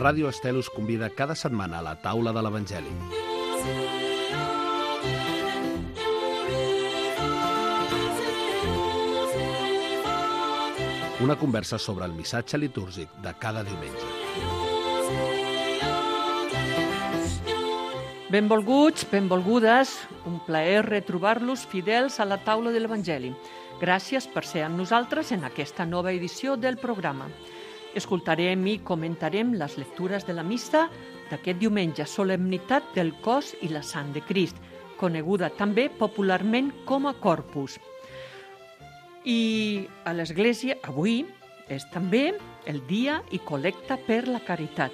Ràdio Estel us convida cada setmana a la taula de l'Evangeli. Una conversa sobre el missatge litúrgic de cada diumenge. Benvolguts, benvolgudes, un plaer retrobar-los fidels a la taula de l'Evangeli. Gràcies per ser amb nosaltres en aquesta nova edició del programa. Escoltarem i comentarem les lectures de la missa d'aquest diumenge, solemnitat del cos i la sang de Crist, coneguda també popularment com a Corpus. I a l'Església avui és també el dia i col·lecta per la caritat.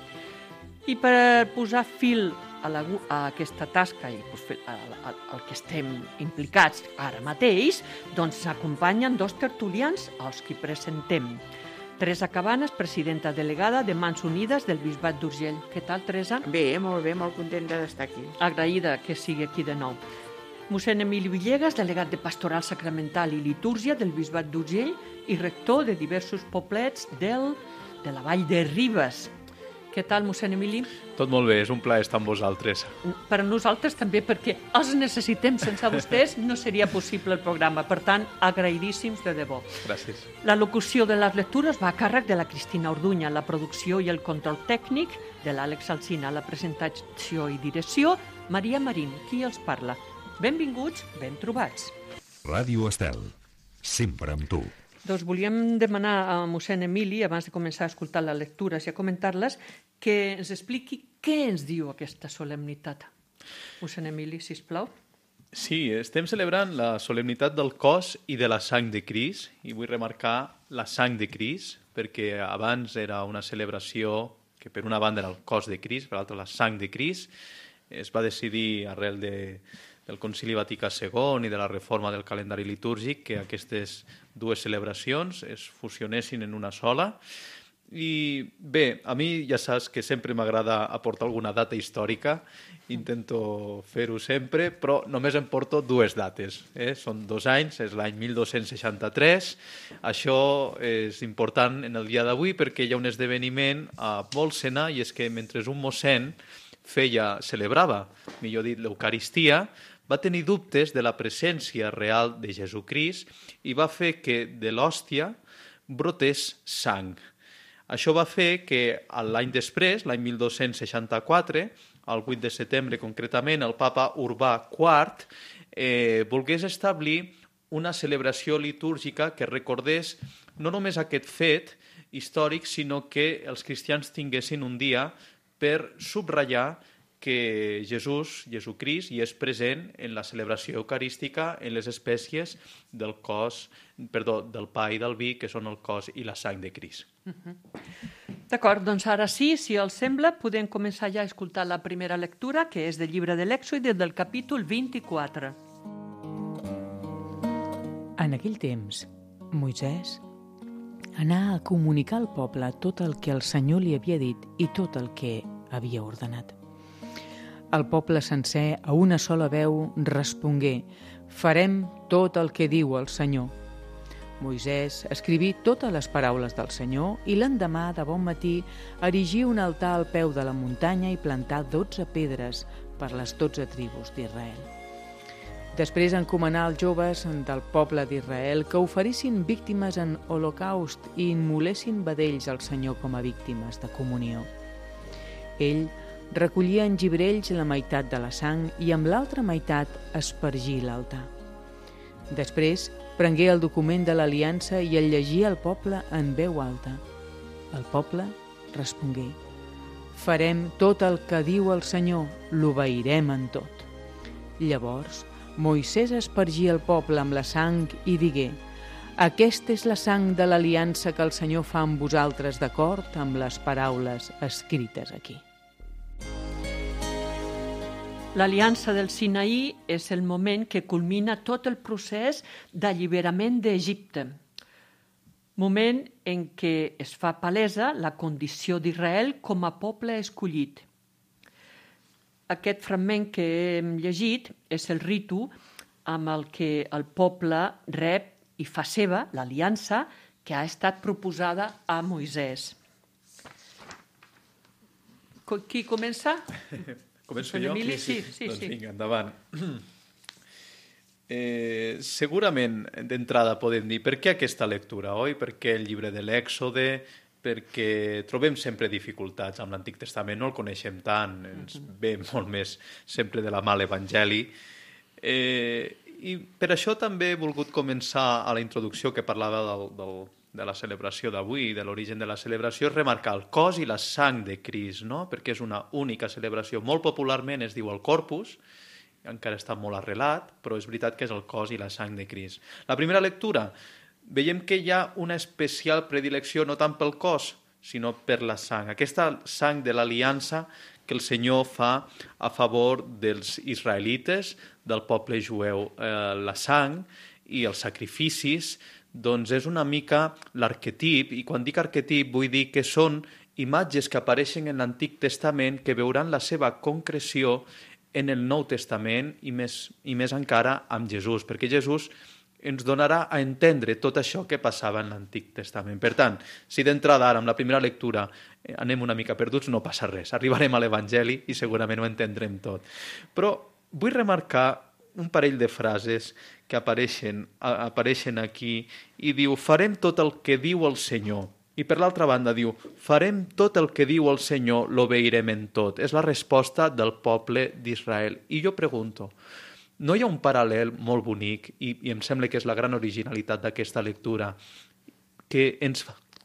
I per posar fil a aquesta tasca i al que estem implicats ara mateix, doncs s'acompanyen dos tertulians als qui presentem. Teresa Cabanes, presidenta delegada de Mans Unides del Bisbat d'Urgell. Què tal, Teresa? Bé, molt contenta d'estar aquí. Agraïda que sigui aquí de nou. Mossèn Emili Villegas, delegat de Pastoral Sacramental i Litúrgia del Bisbat d'Urgell i rector de diversos poblets de la Vall de Ribes. Què tal, mossèn Emili? Tot molt bé, és un plaer estar amb vosaltres. Per a nosaltres també, perquè els necessitem. Sense vostès no seria possible el programa. Per tant, agraïdíssims de debò. Gràcies. La locució de les lectures va a càrrec de la Cristina Orduña, la producció i el control tècnic de l'Àlex Alsina, la presentació i direcció, Maria Marín, qui els parla. Benvinguts, ben trobats. Ràdio Estel, sempre amb tu. Doncs volíem demanar a mossèn Emili, abans de començar a escoltar les lectures i a comentar-les, que ens expliqui què ens diu aquesta solemnitat. Mossèn Emili, sisplau. Sí, estem celebrant la solemnitat del cos i de la sang de Crist, i vull remarcar la sang de Crist, perquè abans era una celebració que per una banda era el cos de Crist, per l'altra la sang de Crist. Es va decidir arrel del Concili Vaticà II i de la reforma del calendari litúrgic que aquestes dues celebracions es fusionessin en una sola. I bé, a mi ja saps que sempre m'agrada aportar alguna data històrica, intento fer-ho sempre, però només em porto dues dates. Són 2 anys, és l'any 1263. Això és important en el dia d'avui perquè hi ha un esdeveniment a Bòlsena, i és que mentre un mossèn celebrava, millor dit, l'Eucaristia, va tenir dubtes de la presència real de Jesucrist i va fer que de l'hòstia brotés sang. Això va fer que l'any després, l'any 1264, el 8 de setembre concretament, el papa Urbà IV volgués establir una celebració litúrgica que recordés no només aquest fet històric, sinó que els cristians tinguessin un dia per subratllar que Jesucrist, hi és present en la celebració eucarística en les espècies del pa i del vi, que són el cos i la sang de Crist. D'acord, doncs ara sí, si els sembla, podem començar ja a escoltar la primera lectura, que és del llibre de l'Èxode del capítol 24. En aquell temps, Moisès anà a comunicar al poble tot el que el Senyor li havia dit i tot el que havia ordenat. El poble sencer, a una sola veu, respongué: «Farem tot el que diu el Senyor». Moisès escriví totes les paraules del Senyor i l'endemà, de bon matí, erigí un altar al peu de la muntanya i plantà 12 pedres per les 12 tribus d'Israel. Després encomanà als joves del poble d'Israel que oferissin víctimes en holocaust i immolessin vedells al Senyor com a víctimes de comunió. Ell recollia en gibrells la meitat de la sang i amb l'altra meitat espargí l'altar. Després prengué el document de l'aliança i el llegí al poble en veu alta. El poble respongué: «Farem tot el que diu el Senyor, l'obeirem en tot». Llavors Moisès espargí el poble amb la sang i digué: «Aquesta és la sang de l'aliança que el Senyor fa amb vosaltres d'acord amb les paraules escrites aquí». L'Aliança del Sinaí és el moment que culmina tot el procés d'alliberament d'Egipte, moment en què es fa palesa la condició d'Israel com a poble escollit. Aquest fragment que hem llegit és el ritu amb el que el poble rep i fa seva l'aliança que ha estat proposada a Moisès. Qui comença? Començo Sant jo? Emili? Sí. Doncs vinga, endavant. Segurament, d'entrada, podem dir per què aquesta lectura, oi? Per què el llibre de l'Èxode? Perquè trobem sempre dificultats amb l'Antic Testament, no el coneixem tant, ens ve molt més sempre de la mà l'Evangeli. I per això també he volgut començar a la introducció que parlava de la celebració d'avui, de l'origen de la celebració, és remarcar el cos i la sang de Crist, no? Perquè és una única celebració. Molt popularment es diu el Corpus, encara està molt arrelat, però és veritat que és el cos i la sang de Crist. La primera lectura, veiem que hi ha una especial predilecció no tant pel cos, sinó per la sang. Aquesta sang de l'aliança que el Senyor fa a favor dels israelites, del poble jueu. La sang i els sacrificis doncs és una mica l'arquetip, i quan dic arquetip vull dir que són imatges que apareixen en l'Antic Testament que veuran la seva concreció en el Nou Testament i més encara amb Jesús, perquè Jesús ens donarà a entendre tot això que passava en l'Antic Testament. Per tant, si d'entrada ara, amb la primera lectura, anem una mica perduts, no passa res. Arribarem a l'Evangeli i segurament ho entendrem tot. Però vull remarcar un parell de frases que apareixen aquí i diu: farem tot el que diu el Senyor. I per l'altra banda diu: farem tot el que diu el Senyor, l'obeirem en tot. És la resposta del poble d'Israel. I jo pregunto, no hi ha un paral·lel molt bonic, i em sembla que és la gran originalitat d'aquesta lectura, que ens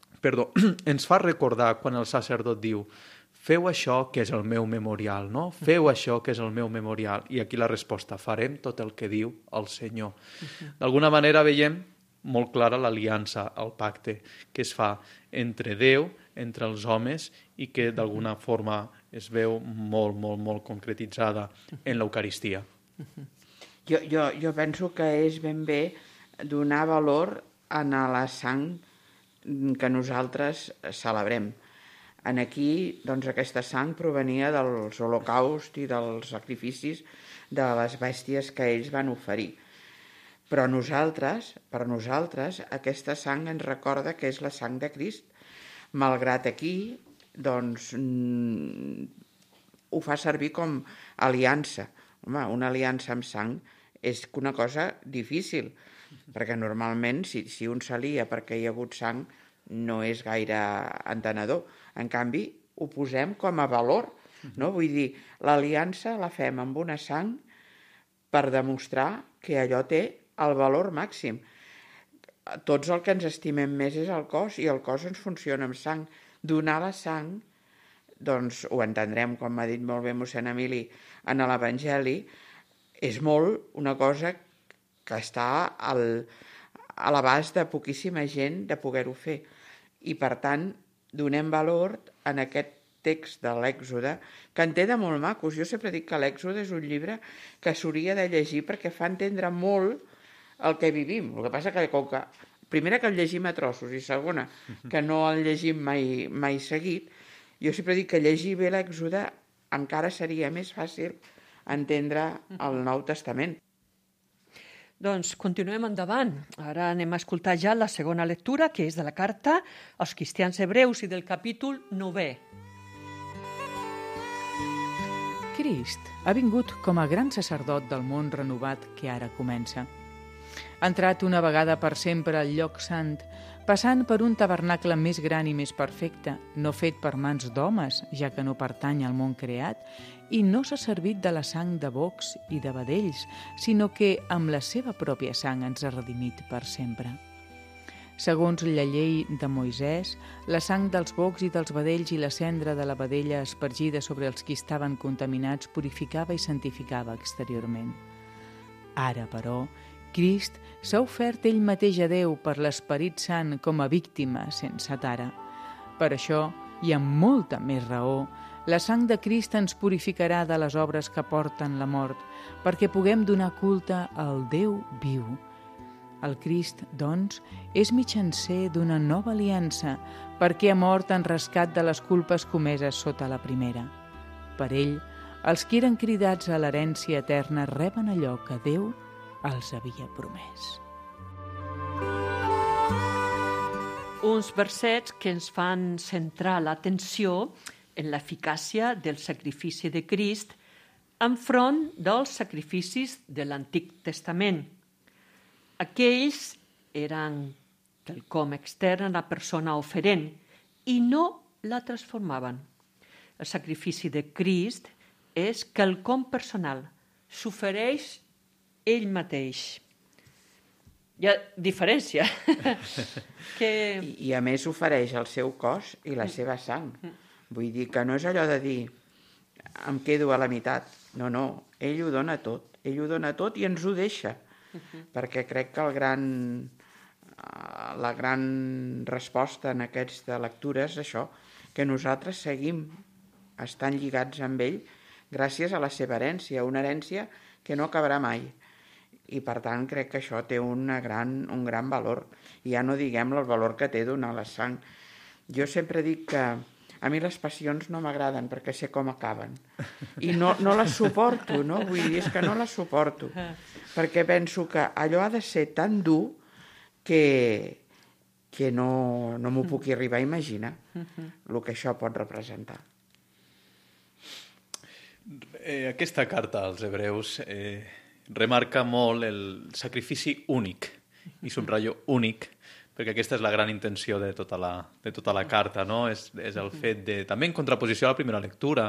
fa recordar quan el sacerdot diu: feu això que és el meu memorial, no? Feu això que és el meu memorial. I aquí la resposta: farem tot el que diu el Senyor. D'alguna manera veiem molt clara l'aliança, el pacte que es fa entre Déu, entre els homes, i que d'alguna forma es veu molt, molt, molt concretitzada en l'Eucaristia. Jo penso que és ben bé donar valor a la sang que nosaltres celebrem. Aquí, doncs, aquesta sang provenia dels holocausts i dels sacrificis de les bèsties que ells van oferir. Però per nosaltres, aquesta sang ens recorda que és la sang de Crist. Malgrat aquí, doncs, ho fa servir com aliança. Home, una aliança amb sang és una cosa difícil, perquè normalment, si un s'alia perquè hi ha hagut sang, no és gaire entenedor. En canvi, ho posem com a valor, no? Vull dir, l'aliança la fem amb una sang per demostrar que allò té el valor màxim. Tots el que ens estimem més és el cos, i el cos ens funciona amb sang. Donar la sang, doncs ho entendrem, com m'ha dit molt bé mossèn Emili en l'Evangeli, és molt una cosa que està a l'abast de poquíssima gent de poder-ho fer. I per tant, donem valor en aquest text de l'Èxode, que en té de molt macos. Jo sempre dic que l'Èxode és un llibre que s'hauria de llegir perquè fa entendre molt el que vivim. El que passa que, primera, que el llegim a trossos, i segona, que no el llegim mai seguit, jo sempre dic que llegir bé l'Èxode encara seria més fàcil entendre el Nou Testament. Doncs continuem endavant. Ara anem a escoltar ja la segona lectura, que és de la carta als cristians hebreus i del capítol 9è. Crist ha vingut com a gran sacerdot del món renovat que ara comença. Ha entrat una vegada per sempre al lloc sant, passant per un tabernacle més gran i més perfecte, no fet per mans d'homes, ja que no pertany al món creat, i no s'ha servit de la sang de bocs i de vedells, sinó que amb la seva pròpia sang ens ha redimit per sempre. Segons la llei de Moisès, la sang dels bocs i dels vedells i la cendra de la vedella espargida sobre els qui estaven contaminats purificava i santificava exteriorment. Ara, però, Crist s'ha ofert ell mateix a Déu per l'Esperit Sant com a víctima sense tara. Per això, i amb molta més raó, la sang de Crist ens purificarà de les obres que porten la mort, perquè puguem donar culte al Déu viu. El Crist, doncs, és mitjancer d'una nova aliança, perquè ha mort en rescat de les culpes comeses sota la primera. Per ell, els que eren cridats a l'herència eterna reben allò que Déu els havia promès. Uns versets que ens fan centrar l'atenció en l'eficàcia del sacrifici de Crist enfront dels sacrificis de l'Antic Testament. Aquells eren quelcom extern a la persona oferent i no la transformaven. El sacrifici de Crist és quelcom personal, s'ofereix ell mateix. Hi ha diferència. I a més ofereix el seu cos i la seva sang. Vull dir que no és allò de dir em quedo a la meitat. No, ell ho dona tot. Ell ho dona tot i ens ho deixa. Perquè crec que la gran resposta en aquesta lectura és això, que nosaltres seguim estant lligats amb ell gràcies a la seva herència, una herència que no acabarà mai. I per tant crec que això té un gran valor. I ja no diguem el valor que té donar la sang. Jo sempre dic que a mi les passions no m'agraden perquè sé com acaben. I no les suporto, no? Vull dir, és que no les suporto. Perquè penso que allò ha de ser tan dur que no m'ho puc arribar a imaginar el que això pot representar. Aquesta carta als hebreus remarca molt el sacrifici únic, i subratllo únic, perquè aquesta és la gran intenció de tota la carta, no? És el fet de, també en contraposició a la primera lectura,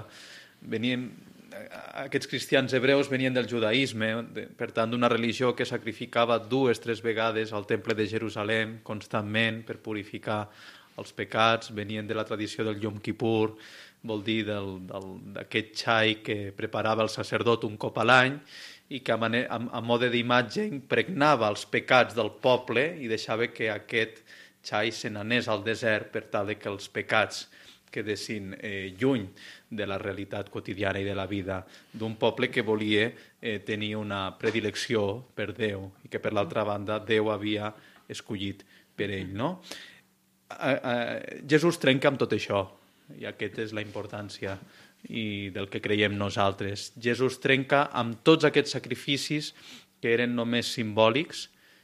aquests cristians hebreus venien del judaïsme, per tant d'una religió que sacrificava 2-3 vegades al temple de Jerusalem constantment per purificar els pecats, venien de la tradició del Yom Kippur, vol dir d'aquest xai que preparava el sacerdot un cop a l'any i que a mode d'imatge impregnava els pecats del poble i deixava que aquest xai se n'anés al desert per tal que els pecats quedessin lluny de la realitat quotidiana i de la vida d'un poble que volia tenir una predilecció per Déu i que per l'altra banda Déu havia escollit per ell, no? Jesús trenca amb tot això i aquesta és la importància i del que creiem nosaltres. Jesús trenca amb tots aquests sacrificis que eren només simbòlics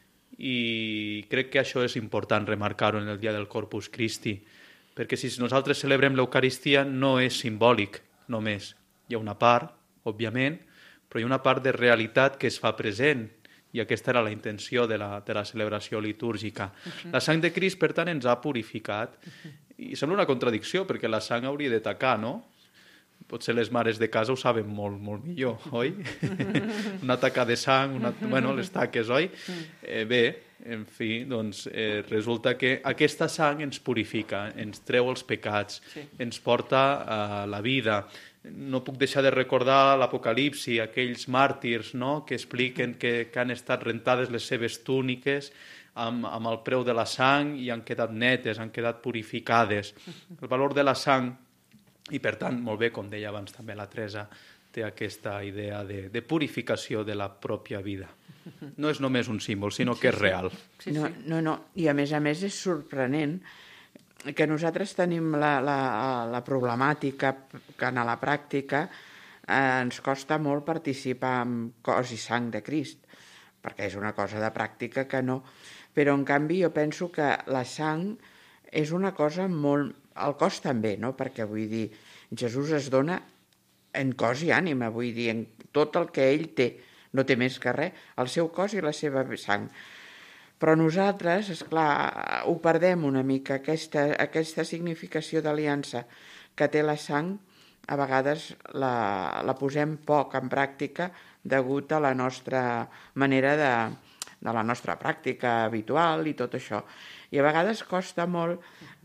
i crec que això és important remarcar-ho en el dia del Corpus Christi, perquè si nosaltres celebrem l'Eucaristia no és simbòlic només. Hi ha una part, òbviament, però hi ha una part de realitat que es fa present i aquesta era la intenció de la celebració litúrgica. La sang de Crist, per tant, ens ha purificat i sembla una contradicció perquè la sang hauria de tacar, no? Potser les mares de casa ho saben molt, molt millor, oi? Una taca de sang, les taques, oi? Bé, en fi, doncs resulta que aquesta sang ens purifica, ens treu els pecats, ens porta a la vida. No puc deixar de recordar l'Apocalipsi, aquells màrtirs, no?, que expliquen que han estat rentades les seves túniques amb el preu de la sang i han quedat netes, han quedat purificades. El valor de la sang, i per tant, molt bé, com deia abans també la Teresa, té aquesta idea de purificació de la pròpia vida. No és només un símbol, sinó que és real. No. I a més és sorprenent que nosaltres tenim la problemàtica que en la pràctica ens costa molt participar en cos i sang de Crist, perquè és una cosa de pràctica que no. Però, en canvi, jo penso que la sang és una cosa molt... El cos també, no? Perquè, vull dir, Jesús es dona en cos i ànima, vull dir, en tot el que ell té. No té més que res, el seu cos i la seva sang. Però nosaltres, esclar, ho perdem una mica, aquesta significació d'aliança que té la sang, a vegades la posem poc en pràctica degut a la nostra manera de la nostra pràctica habitual i tot això. I a vegades costa molt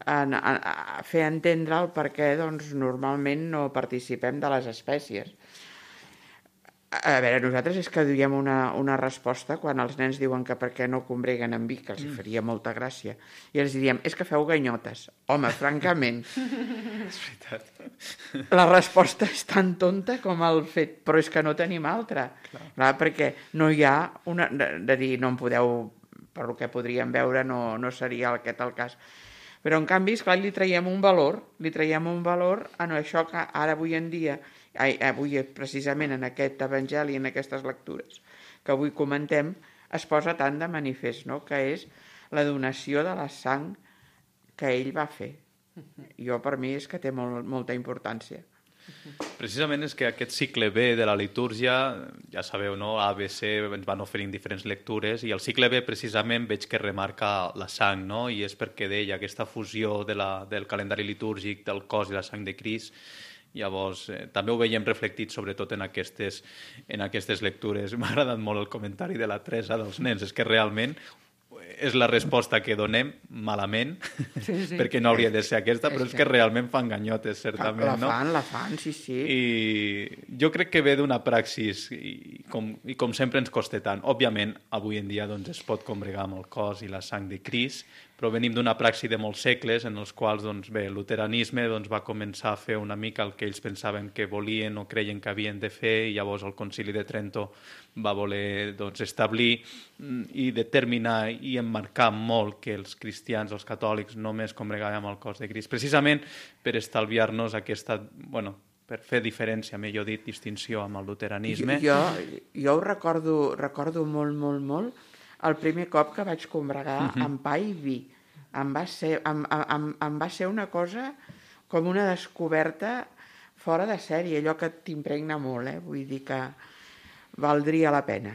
fer entendre el per què normalment no participem de les espècies. A veure, nosaltres és que diem una resposta quan els nens diuen que per què no combreguen amb vi, que els faria molta gràcia. I els diem, és que feu ganyotes. Home, francament. És veritat. La resposta és tan tonta com el fet, però és que no tenim altra. Clar, perquè no hi ha de dir, no en podeu, per el que podríem veure, no seria aquest el cas. Però, en canvi, esclar, li traiem un valor a això que ara avui en dia, avui precisament en aquest evangeli, en aquestes lectures que avui comentem, es posa tant de manifest, no?, que és la donació de la sang que ell va fer. Per mi és que té molta importància. Precisament és que aquest cicle B de la litúrgia, ja sabeu, no? A, B, C, ens van oferint diferents lectures, i el cicle B precisament veig que remarca la sang, no? I és perquè deia aquesta fusió del calendari litúrgic, del cos i la sang de Crist. Llavors, també ho veiem reflectit sobretot en aquestes lectures. M'ha agradat molt el comentari de la Teresa dels nens, és que realment és la resposta que donem malament, perquè no hauria de ser aquesta, però és que realment fan ganyotes, certament. La fan, sí. I jo crec que ve d'una praxis, i com sempre ens costa tant. Òbviament, avui en dia es pot congregar amb el cos i la sang de Crist, però venim d'una praxi de molts segles en els quals, el luteranisme va començar a fer una mica el que ells pensaven que volien o creien que havien de fer, i llavors el Concili de Trento va voler establir i determinar i emmarcar molt que els cristians, els catòlics, només congregàvem el cos de Crist, precisament per estalviar-nos aquesta, per fer diferència, millor dit, distinció amb el luteranisme. Jo ho recordo molt, el primer cop que vaig congregar amb pa i vi. Em va ser una cosa com una descoberta fora de sèrie, allò que t'impregna molt, vull dir que valdria la pena.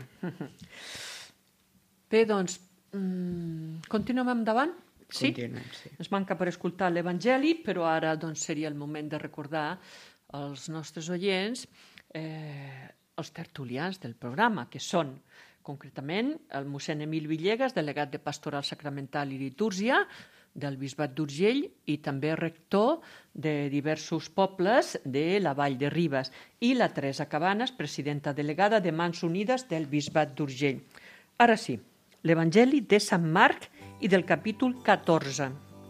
Bé, doncs, continuem endavant? Sí? Continuem, sí. Ens manca per escoltar l'Evangeli, però ara seria el moment de recordar als nostres oients els tertulians del programa, que són concretament el mossèn Emili Villegas, delegat de Pastoral Sacramental i Litúrgia del Bisbat d'Urgell i també rector de diversos pobles de la Vall de Ribes, i la Teresa Cabanes, presidenta delegada de Mans Unides del Bisbat d'Urgell. Ara sí, l'Evangeli de Sant Marc i del capítol 14.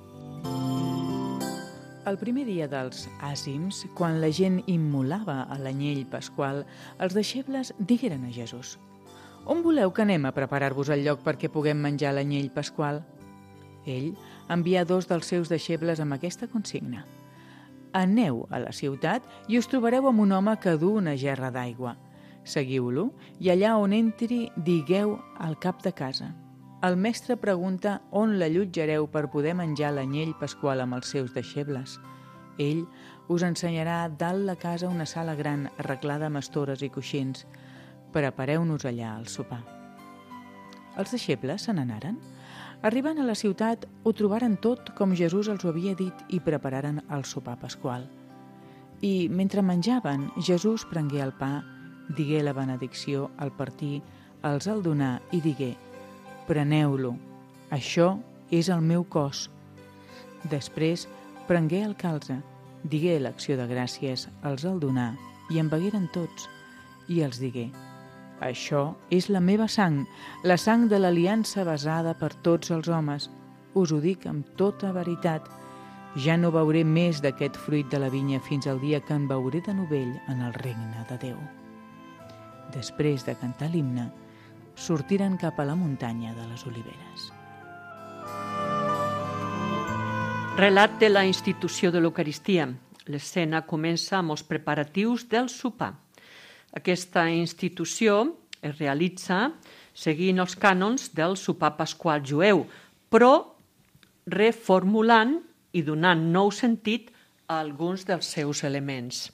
El primer dia dels àzims, quan la gent immolava a l'anyell pasqual, els deixebles digueren a Jesús: «On voleu que anem a preparar-vos el lloc perquè puguem menjar l'anyell pasqual?» Ell envià 2 dels seus deixebles amb aquesta consigna: «Aneu a la ciutat i us trobareu amb un home que du una gerra d'aigua. Seguiu-lo i allà on entri digueu al cap de casa: el mestre pregunta on l'allotjareu per poder menjar l'anyell pasqual amb els seus deixebles. Ell us ensenyarà dalt la casa una sala gran arreglada amb estores i coixins. Prepareu-nos allà al sopar». Els deixebles se n'anaren. Arribant a la ciutat, ho trobaren tot com Jesús els ho havia dit i prepararen el sopar pasqual. I mentre menjaven, Jesús prengué el pa, digué la benedicció al partir, els el donà i digué: «Preneu-lo, això és el meu cos». Després prengué el calze, digué l'acció de gràcies, els el donà i en begueren tots, i els digué: «Això és la meva sang, la sang de l'aliança basada per tots els homes. Us ho dic amb tota veritat. Ja no beuré més d'aquest fruit de la vinya fins al dia que en beuré de novell en el regne de Déu». Després de cantar l'himne, sortiren cap a la muntanya de les Oliveres. Relat de la institució de l'Eucaristia. L'escena comença amb els preparatius del sopar. Aquesta institució es realitza seguint els cànons del sopar pasqual jueu, però reformulant i donant nou sentit a alguns dels seus elements.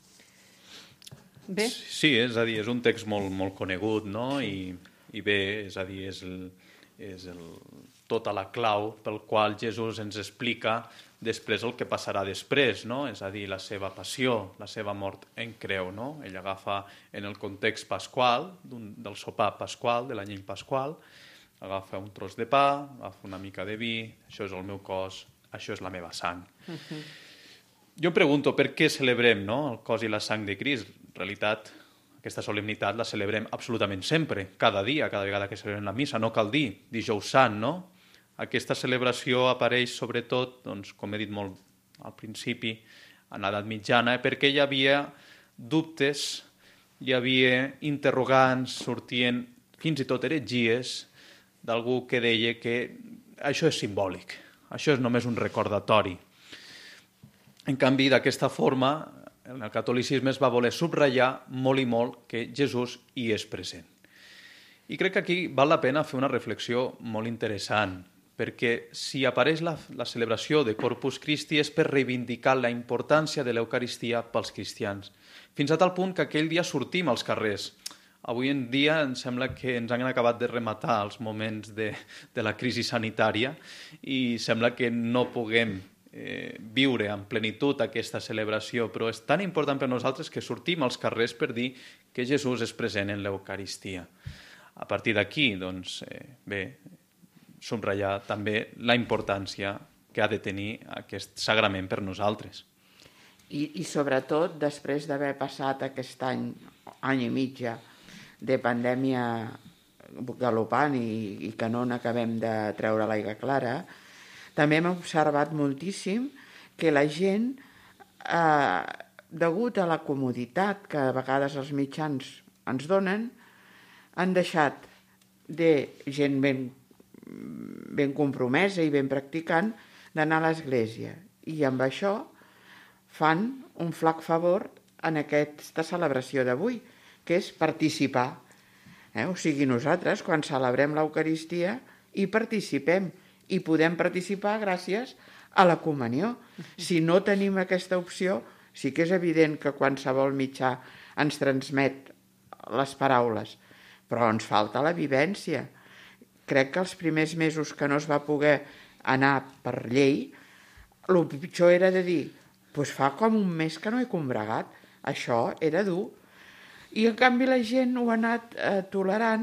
Bé? Sí, és a dir, és un text molt conegut, no? I bé, és a dir, és tota la clau pel qual Jesús ens explica després el que passarà després, no? És a dir, la seva passió, la seva mort en creu, no? Ell agafa en el context pasqual, del sopar pasqual, de l'anyell pasqual, agafa un tros de pa, agafa una mica de vi, això és el meu cos, això és la meva sang. Jo em pregunto per què celebrem, no?, el cos i la sang de Crist. En realitat, aquesta solemnitat la celebrem absolutament sempre, cada dia, cada vegada que celebrem la missa, no cal dir dijous sant, no? Aquesta celebració apareix sobretot, doncs, com he dit molt al principi, en l'edat mitjana, perquè hi havia dubtes, hi havia interrogants, sortien fins i tot heretgies d'algú que deia que això és simbòlic, això és només un recordatori. En canvi, d'aquesta forma, en el catolicisme es va voler subratllar molt i molt que Jesús hi és present. I crec que aquí val la pena fer una reflexió molt interessant, perquè si apareix la celebració de Corpus Christi és per reivindicar la importància de l'Eucaristia pels cristians. Fins a tal punt que aquell dia sortim als carrers. Avui en dia em sembla que ens han acabat de rematar els moments de la crisi sanitària i sembla que no puguem viure en plenitud aquesta celebració, però és tan important per nosaltres que sortim als carrers per dir que Jesús és present en l'Eucaristia. A partir d'aquí, doncs, subratllar també la importància que ha de tenir aquest sagrament per nosaltres. I sobretot, després d'haver passat aquest any i mitja de pandèmia galopant i que no n'acabem de treure l'aigua clara, també hem observat moltíssim que la gent, degut a la comoditat que a vegades els mitjans ens donen, han deixat de gent ben compromesa i ben practicant d'anar a l'església. I amb això fan un flac favor en aquesta celebració d'avui, que és participar. O sigui, nosaltres, quan celebrem l'Eucaristia, hi participem i podem participar gràcies a la comunió. Si no tenim aquesta opció, sí que és evident que qualsevol mitjà ens transmet les paraules, però ens falta la vivència. Crec que els primers mesos que no es va poder anar per llei, el pitjor era de dir, doncs fa com un mes que no he combregat. Això era dur. I en canvi la gent ho ha anat tolerant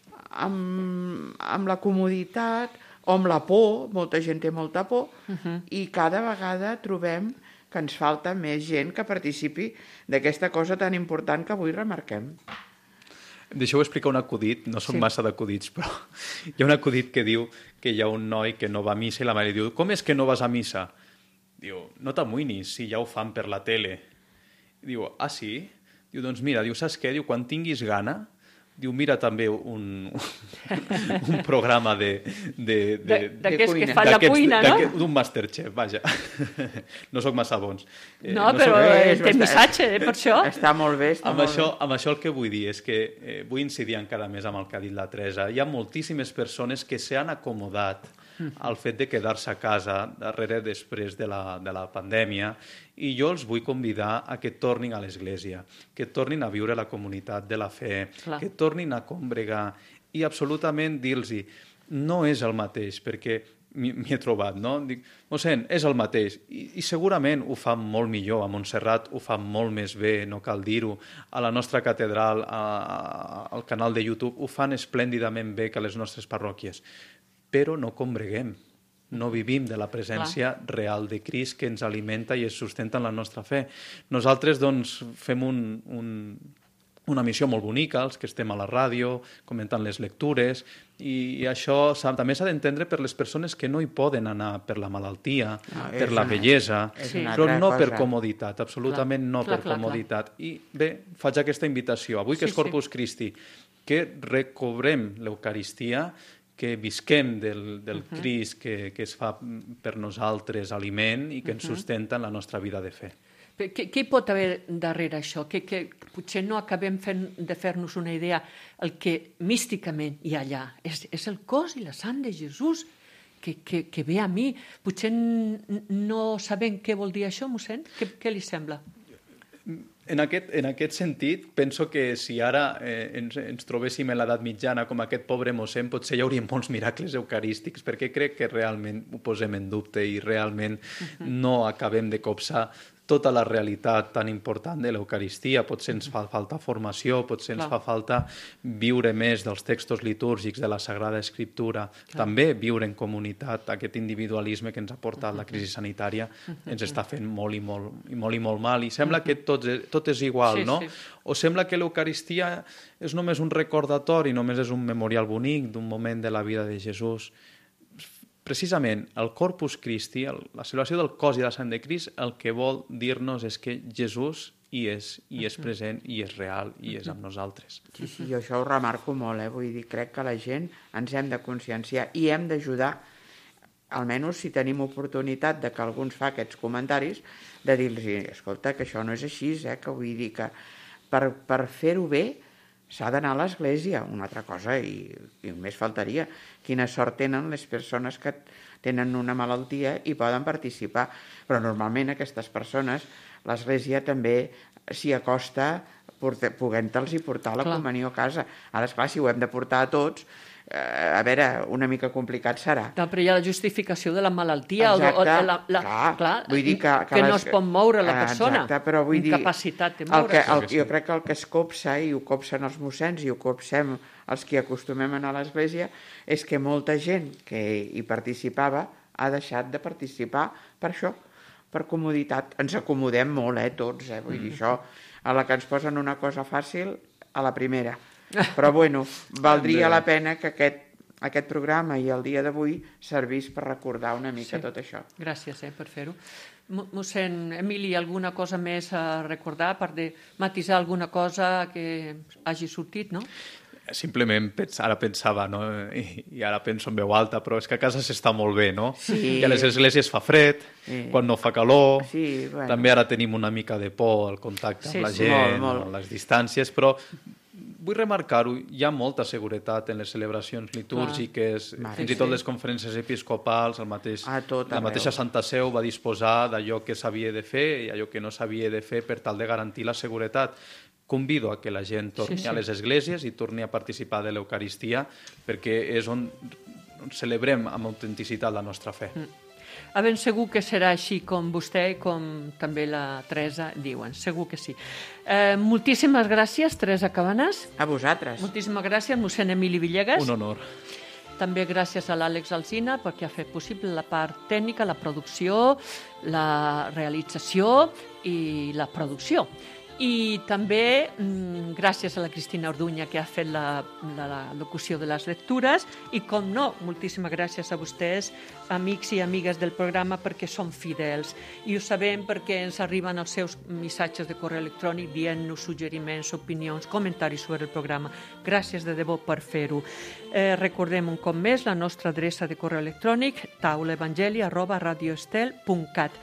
amb la comoditat o amb la por, molta gent té molta por, i cada vegada trobem que ens falta més gent que participi d'aquesta cosa tan important que avui remarquem. Deixeu explicar un acudit, no són massa d'acudits, però hi ha un acudit que diu que hi ha un noi que no va a missa i la mare diu, com és que no vas a missa? Diu, no t'amoïnis, si ja ho fan per la tele. Diu, ah, sí? Diu, doncs mira, diu, saps què? Diu, quan tinguis gana, diu, mira també un programa d'aquests que fa la cuina, no? D'un Masterchef, vaja. No sóc massa bons. No, però té missatge, per això. Està molt bé, Amb això el que vull dir és que vull incidir encara més amb el que ha dit la Teresa. Hi ha moltíssimes persones que s'han acomodat al fet de quedar-se a casa després de la pandèmia, i jo els vull convidar a que tornin a l'Església, que tornin a viure la comunitat de la fe, que tornin a combregar i absolutament dir-los no és el mateix, perquè m'hi he trobat, no? Dic, mossèn, és el mateix. I segurament ho fan molt millor. A Montserrat ho fan molt més bé, no cal dir-ho. A la nostra catedral, al canal de YouTube, ho fan esplèndidament bé que a les nostres parròquies. Però no combreguem, no vivim de la presència real de Crist que ens alimenta i es sustenta en la nostra fe. Nosaltres, doncs, fem una missió molt bonica, els que estem a la ràdio, comentant les lectures, i això també s'ha d'entendre per les persones que no hi poden anar per la malaltia, per la vellesa, però no per comoditat, absolutament no per comoditat. I bé, faig aquesta invitació. Avui que és Corpus Christi, que recobrem l'Eucaristia, que visquem del Crist que es fa per nosaltres aliment i que ens sustenta en la nostra vida de fe. Què hi pot haver darrere això? Que potser no acabem de fer-nos una idea el que místicament hi ha allà. És el cos i la sang de Jesús que ve a mi. Potser no sabem què vol dir això, mossèn? Què li sembla? En aquest sentit, penso que si ara ens trobéssim en l'edat mitjana com aquest pobre mossèn, potser hi hauria molts miracles eucarístics, perquè crec que realment ho posem en dubte i realment no acabem de copsar tota la realitat tan important de l'Eucaristia. Potser ens fa falta formació, potser ens fa falta viure més dels textos litúrgics de la Sagrada Escriptura, també viure en comunitat. Aquest individualisme que ens ha portat la crisi sanitària ens està fent molt i molt mal, i sembla que tot és igual, no? O sembla que l'Eucaristia és només un recordatori, només és un memorial bonic d'un moment de la vida de Jesús. Precisament, el Corpus Christi, la celebració del cos i de la sang de Crist, el que vol dir-nos és que Jesús hi és present, i és real, i és amb nosaltres. Sí, jo això ho remarco molt, vull dir, crec que la gent ens hem de conscienciar i hem d'ajudar, almenys si tenim oportunitat de que algú ens fa aquests comentaris, de dir-los, escolta, que això no és així, que vull dir que per fer-ho bé s'ha d'anar a l'església, una altra cosa, i només faltaria. Quina sort tenen les persones que tenen una malaltia i poden participar. Però normalment aquestes persones, l'església també s'hi acosta podent-los portar la comunió a casa. Ara, esclar, si ho hem de portar a tots, a veure, una mica complicat serà. No, però hi ha la justificació de la malaltia. Exacte, clar, vull dir que no es pot moure la persona. Exacte, però vull dir... Incapacitat de moure's. Jo crec que el que es copsa, i ho copsen els mossens, i ho copsem els que acostumem a anar a l'església, és que molta gent que hi participava ha deixat de participar per això, per comoditat. Ens acomodem molt, tots, vull dir això, a la que ens posen una cosa fàcil, a la primera. Però, bueno, valdria la pena que aquest programa i el dia d'avui servís per recordar una mica tot això. Gràcies per fer-ho. Mossèn Emili, alguna cosa més a recordar, per de matisar alguna cosa que hagi sortit, no? Simplement ara pensava, no? I ara penso en veu alta, però és que a casa s'està molt bé, no? Sí. I a les esglésies fa fred, quan no fa calor, sí, bueno. També ara tenim una mica de por al contacte amb la gent, molt. les distàncies, però vull remarcar-ho, hi ha molta seguretat en les celebracions litúrgiques, fins i tot les conferències episcopals, la mateixa Santa Seu va disposar d'allò que s'havia de fer i allò que no s'havia de fer per tal de garantir la seguretat. Convido a que la gent torni a les esglésies i torni a participar de l'Eucaristia, perquè és on celebrem amb autenticitat la nostra fe. Ben segur que serà així com vostè i com també la Teresa diuen. Segur que sí. Moltíssimes gràcies, Teresa Cabanes. A vosaltres. Moltíssimes gràcies, mossèn Emili Villegas. Un honor. També gràcies a l'Àlex Alsina perquè ha fet possible la part tècnica, la producció, la realització i la producció. I també gràcies a la Cristina Orduña que ha fet la locució de les lectures i, com no, moltíssimes gràcies a vostès, amics i amigues del programa, perquè són fidels i ho sabem perquè ens arriben els seus missatges de correu electrònic dient-nos suggeriments, opinions, comentaris sobre el programa. Gràcies de debò per fer-ho. Recordem un cop més la nostra adreça de correu electrònic taulaevangeli@radioestel.cat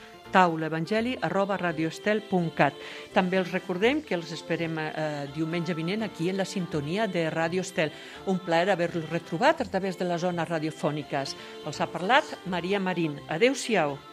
taulaevangeli@radioestel.cat. També els recordem que els esperem diumenge vinent aquí en la sintonia de Radio Estel. Un plaer haver-los retrobat a través de les zones radiofòniques. Els ha parlat Maria Marín. Adéu-siau.